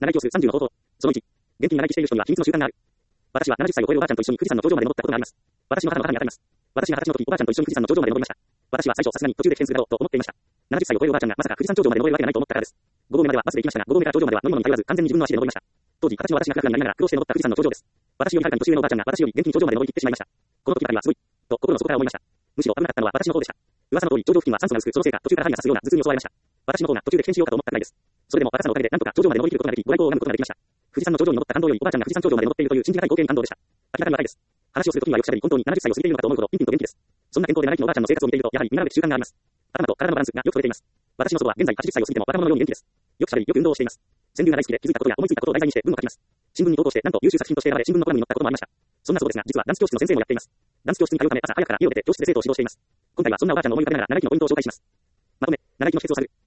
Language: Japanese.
長生きをする30の方法。その1、現金長生きしている人には秘密の習慣がある。私は70歳を超えるおばあちゃんと一緒に富士山の頂上まで登ったことがあります。私の母の母に当たります。私が20歳の時、おばあちゃんと一緒に富士山の頂上まで登りました。私は最初さすがに途中で棄権するだろうと思っていました。70歳を超えるおばあちゃんがまさか富士山頂上まで登れるわけがないと思ったからです。5合目まではバスで行きましたが、5合目から頂上までは乗り物に頼らず完全に自分の足で登りました。当時、形の私が暗くになりながら苦労して登った富士山の頂上です。私よりはるかに年上のおばあちゃんが私より元気に頂上まで登り切ってしまいました。この時ばかりはすごい、と心の底から思いました。むしろ危なかったのは私の方でした。噂の通り、頂上付近は酸素が薄く、そのせいか途中から針が刺すような頭痛に襲われました。私の方が途中で棄権しようかと思ったくらいです。それでも私のおかげでなんとか頂上まで登り切ることができ、ご来光を拝むことができました。富士山の頂上に登った感動よりおばあちゃんが富士山頂上まで登っているという信じがたい光景に感動でした。明らかに若いです。話をするときにはよくしゃべり、本当に70歳を過ぎているのかと思うほどピンピンと元気です。そんな健康で長生きのおばあちゃんの生活を見ていると、やはり見習うべき習慣があります。頭と体のバランスがよく取れています。私の祖母は現在80歳を過ぎても若者のように元気です。よくしゃべり、よく運動をしています。川柳が大好きで気づいたことや思いついたことを題材にして文を書きます。新聞に投稿して、なんと優秀作品として選ばれ新聞のコラムに載ったこともありました。そんな祖母ですが、実はダンス教室の先生もやっています。ダンス教室に通うため朝早くから家を出て教室で生徒を指導しています。今回はそんなおばあちゃんの思い浮かべながら長生きのポイントを紹介します。まとめ、長生きの秘訣を探る。